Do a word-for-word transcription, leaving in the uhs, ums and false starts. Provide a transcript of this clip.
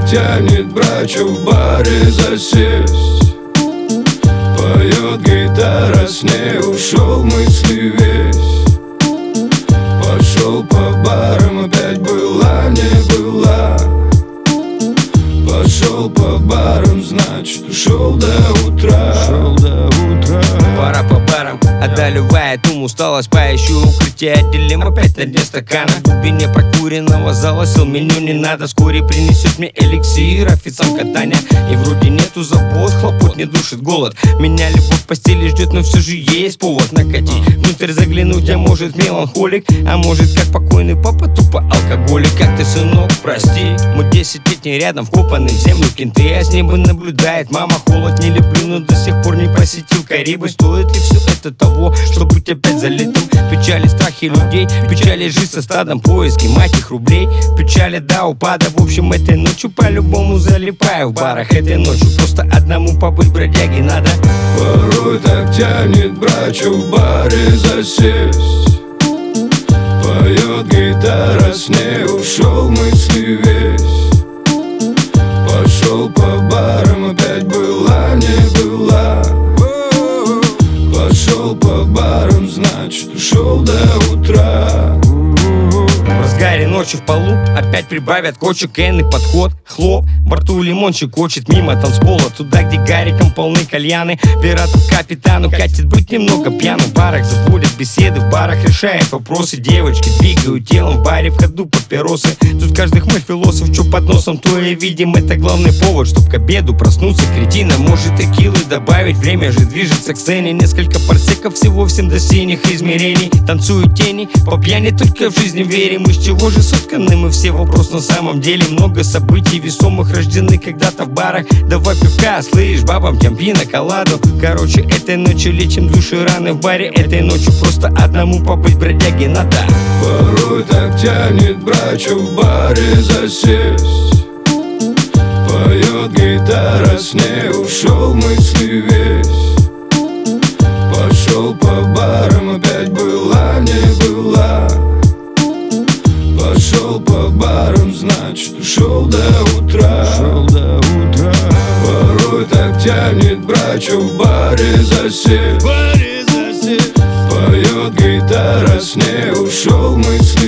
так тянет брачу в баре засесть. Поет гитара, с ней ушел мысли весь. Пошел по барам, опять была, не была. Пошел по барам, значит ушел до утра. Шел до утра. Пора по барам, одолевает ум, усталость, поищу укрытие, отделим опять на дне стакана. В глубине прокуренного зала сил меню не надо. Вскоре принесет мне эликсир, официант катания. И вроде нету забот, хлопот, не душит голод. Меня любовь в постели ждет, но все же есть повод накатить. Внутрь заглянуть я, может, меланхолик, а может, как покойный папа, тупо алкоголик. Как ты, сынок, прости, мы десятилетний рядом, вкопаны в землю кенты, а с неба наблюдает мама. Холод не люблю, но до сих пор не просветил Карибы. Стоит ли все это того, чтобы быть опять залитым? Печали, страхи людей, печали жизнь со стадом, поиски мать их рублей. Печали до упада, в общем, этой ночью по-любому залипаю в барах. Этой ночью просто одному побыть бродяги надо. Порой так тянет брачу в баре засесть. Поет гитара, с ней ушел мысли весь. Пошел по барам, опять была, не была. Пошел по барам, значит ушел до утра. В разгаре ночи в полу опять прибавят кочек, энный подход. Хлоп, во рту лимон щекочет мимо танцпола. Туда, где гариком полны кальяны. Пиратов капитану катит быть немного пьяным. В барах заводят беседы, в барах решают вопросы. Девочки двигают телом, в баре в ходу папиросы. Тут каждый хмырь философ, чё под носом, то и видим. Это главный повод, чтоб к обеду проснуться кретина. Может текилы добавить, время же движется к сцене. Несколько парсеков всего, всем до синих измерений. Танцуют тени, по пьяни только в жизни верим. Из чего же сотканы мы все, вопрос на самом деле. Много событий весомых рождены когда-то в барах. Давай пивка, слышь, бабам тем пина коладу. Короче, этой ночью лечим души раны в баре. Этой ночью просто одному побыть бродяги надо. Порой так тянет брачу в баре засесть. Поет гитара, с ней ушел мысли весь. Пошел по барам, опять была, не была. Пошел по барам, значит ушел до утра. Шел до утра. Порой так тянет брачу в баре засесть. Поет гитара, с ней ушел мысли